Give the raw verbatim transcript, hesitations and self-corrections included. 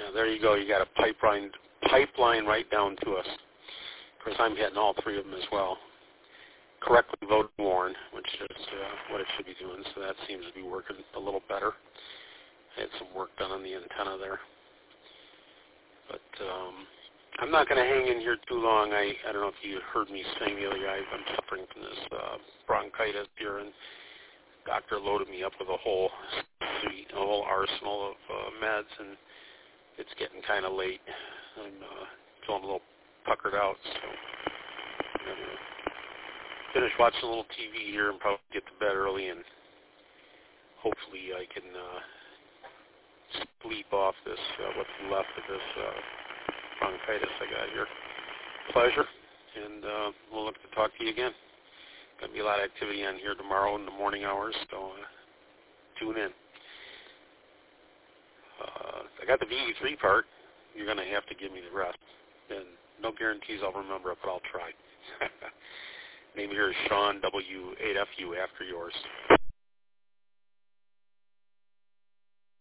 Yeah, there you go. You got a pipeline pipeline right down to us. Of course, I'm hitting all three of them as well. Correctly voted Warren, which is uh, what it should be doing, so that seems to be working a little better. I had some work done on the antenna there. But um, I'm not going to hang in here too long. I, I don't know if you heard me saying the other guy, I'm suffering from this uh, bronchitis here, and the doctor loaded me up with a whole suite, a whole arsenal of uh, meds, and it's getting kind of late. I'm uh, feeling a little puckered out, so I'm going to finish watching a little T V here and probably get to bed early, and hopefully I can uh, sleep off this, uh, what's left of this uh, bronchitis I got here. Pleasure, and uh, we'll look to talk to you again. Going to be a lot of activity on here tomorrow in the morning hours, so uh, tune in. Uh, I got the V E three part. You're going to have to give me the rest. And no guarantees I'll remember it, but I'll try. Name here is Sean W eight F U after yours.